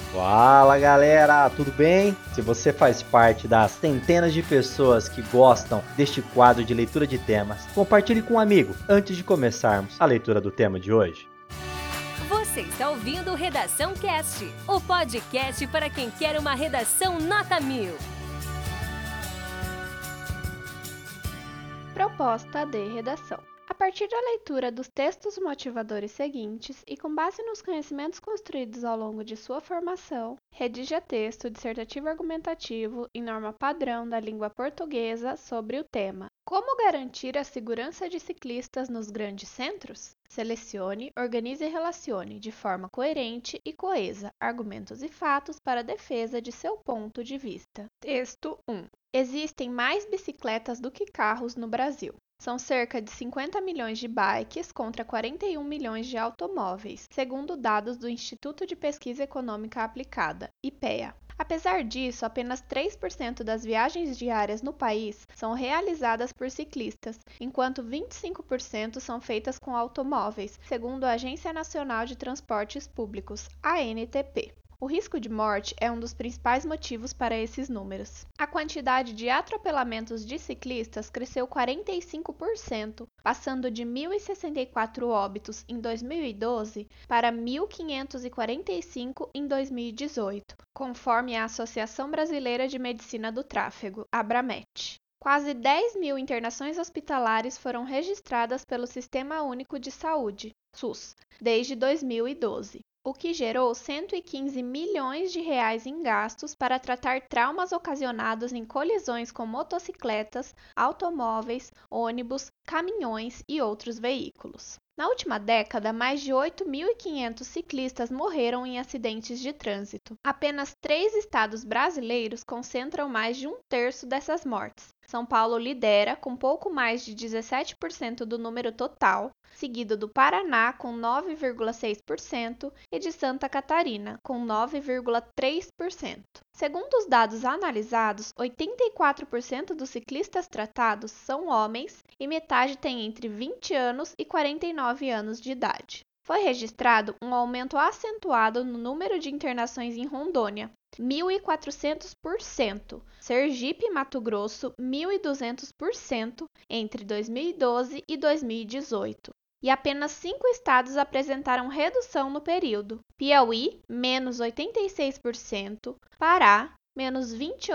Fala galera, tudo bem? Se você faz parte das centenas de pessoas que gostam deste quadro de leitura de temas, compartilhe com um amigo antes de começarmos a leitura do tema de hoje. Você está ouvindo Redação Cast, o podcast para quem quer uma redação nota 1000. Proposta de redação. A partir da leitura dos textos motivadores seguintes e com base nos conhecimentos construídos ao longo de sua formação, redija texto dissertativo argumentativo em norma padrão da língua portuguesa sobre o tema: Como garantir a segurança de ciclistas nos grandes centros? Selecione, organize e relacione, de forma coerente e coesa, argumentos e fatos para a defesa de seu ponto de vista. Texto 1. Existem mais bicicletas do que carros no Brasil. São cerca de 50 milhões de bikes contra 41 milhões de automóveis, segundo dados do Instituto de Pesquisa Econômica Aplicada, IPEA. Apesar disso, apenas 3% das viagens diárias no país são realizadas por ciclistas, enquanto 25% são feitas com automóveis, segundo a Agência Nacional de Transportes Públicos, ANTP. O risco de morte é um dos principais motivos para esses números. A quantidade de atropelamentos de ciclistas cresceu 45%, passando de 1.064 óbitos em 2012 para 1.545 em 2018, conforme a Associação Brasileira de Medicina do Tráfego, Abramet. Quase 10 mil internações hospitalares foram registradas pelo Sistema Único de Saúde, SUS, desde 2012. O que gerou 115 milhões de reais em gastos para tratar traumas ocasionados em colisões com motocicletas, automóveis, ônibus, caminhões e outros veículos. Na última década, mais de 8.500 ciclistas morreram em acidentes de trânsito. Apenas 3 estados brasileiros concentram mais de um terço dessas mortes. São Paulo lidera, com pouco mais de 17% do número total, seguido do Paraná, com 9,6%, e de Santa Catarina, com 9,3%. Segundo os dados analisados, 84% dos ciclistas tratados são homens e metade tem entre 20 anos e 49 anos de idade. Foi registrado um aumento acentuado no número de internações em Rondônia, 1.400%, Sergipe e Mato Grosso, 1.200% entre 2012 e 2018. E apenas 5 estados apresentaram redução no período: Piauí, menos 86%, Pará, menos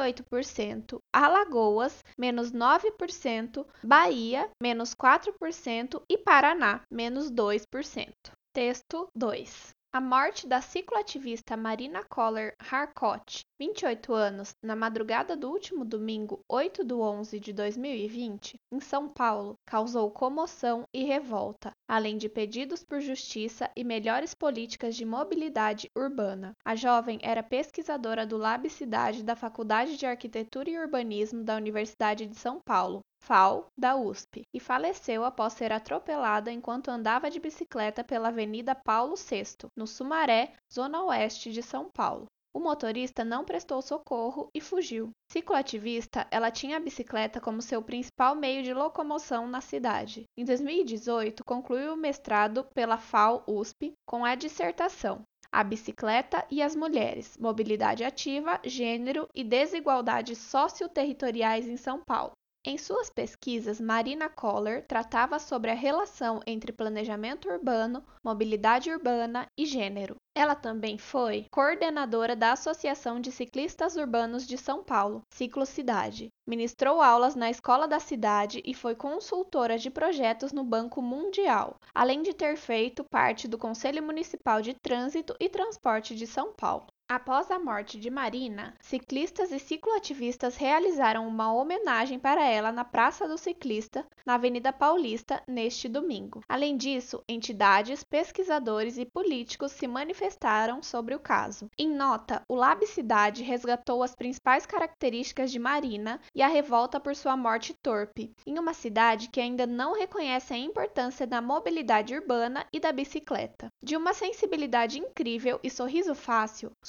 28%, Alagoas, menos 9%, Bahia, menos 4% e Paraná, menos 2%. Texto 2. A morte da cicloativista Marina Koller Harcourt, 28 anos, na madrugada do último domingo, 8/11 de 2020, em São Paulo, causou comoção e revolta, além de pedidos por justiça e melhores políticas de mobilidade urbana. A jovem era pesquisadora do Lab Cidade da Faculdade de Arquitetura e Urbanismo da Universidade de São Paulo, FAU, da USP, e faleceu após ser atropelada enquanto andava de bicicleta pela Avenida Paulo VI, no Sumaré, zona oeste de São Paulo. O motorista não prestou socorro e fugiu. Cicloativista, ela tinha a bicicleta como seu principal meio de locomoção na cidade. Em 2018, concluiu o mestrado pela FAU-USP com a dissertação A Bicicleta e as Mulheres, Mobilidade Ativa, Gênero e Desigualdades Socioterritoriais em São Paulo. Em suas pesquisas, Marina Koller tratava sobre a relação entre planejamento urbano, mobilidade urbana e gênero. Ela também foi coordenadora da Associação de Ciclistas Urbanos de São Paulo, Ciclocidade. Ministrou aulas na Escola da Cidade e foi consultora de projetos no Banco Mundial, além de ter feito parte do Conselho Municipal de Trânsito e Transporte de São Paulo. Após a morte de Marina, ciclistas e cicloativistas realizaram uma homenagem para ela na Praça do Ciclista, na Avenida Paulista, neste domingo. Além disso, entidades, pesquisadores e políticos se manifestaram sobre o caso. Em nota, o Lab Cidade resgatou as principais características de Marina e a revolta por sua morte torpe, em uma cidade que ainda não reconhece a importância da mobilidade urbana e da bicicleta. De uma sensibilidade incrível e sorriso fácil,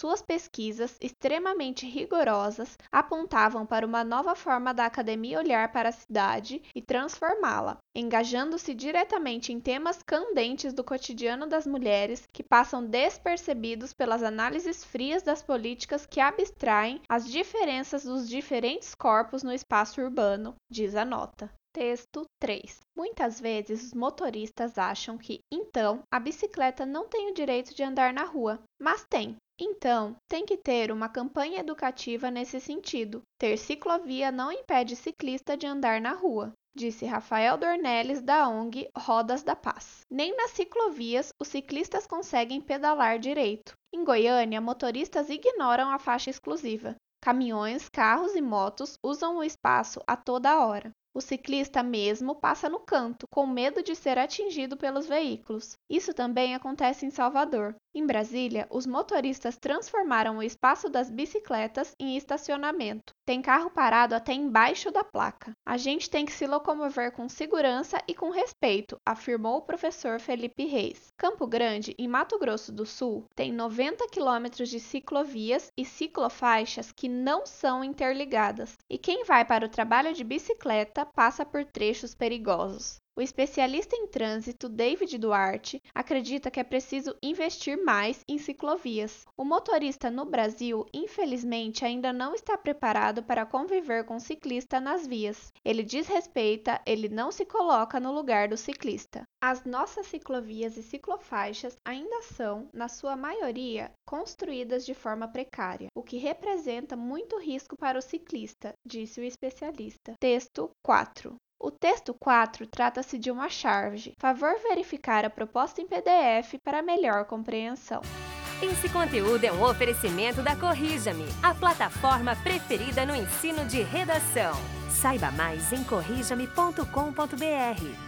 suas pesquisas extremamente rigorosas apontavam para uma nova forma da academia olhar para a cidade e transformá-la, engajando-se diretamente em temas candentes do cotidiano das mulheres que passam despercebidos pelas análises frias das políticas que abstraem as diferenças dos diferentes corpos no espaço urbano, diz a nota. Texto 3. Muitas vezes os motoristas acham que, então, a bicicleta não tem o direito de andar na rua, mas tem. Então, tem que ter uma campanha educativa nesse sentido. Ter ciclovia não impede ciclista de andar na rua, disse Rafael Dornelles, da ONG Rodas da Paz. Nem nas ciclovias os ciclistas conseguem pedalar direito. Em Goiânia, motoristas ignoram a faixa exclusiva. Caminhões, carros e motos usam o espaço a toda hora. O ciclista mesmo passa no canto, com medo de ser atingido pelos veículos. Isso também acontece em Salvador. Em Brasília, os motoristas transformaram o espaço das bicicletas em estacionamento. Tem carro parado até embaixo da placa. A gente tem que se locomover com segurança e com respeito, afirmou o professor Felipe Reis. Campo Grande, em Mato Grosso do Sul, tem 90 quilômetros de ciclovias e ciclofaixas que não são interligadas. E quem vai para o trabalho de bicicleta passa por trechos perigosos. O especialista em trânsito David Duarte acredita que é preciso investir mais em ciclovias. O motorista no Brasil, infelizmente, ainda não está preparado para conviver com o ciclista nas vias. Ele desrespeita, ele não se coloca no lugar do ciclista. As nossas ciclovias e ciclofaixas ainda são, na sua maioria, construídas de forma precária, o que representa muito risco para o ciclista, disse o especialista. Texto 4. O texto 4 trata-se de uma charge. Favor verificar a proposta em PDF para melhor compreensão. Esse conteúdo é um oferecimento da Corrija-me, a plataforma preferida no ensino de redação. Saiba mais em corrijame.com.br.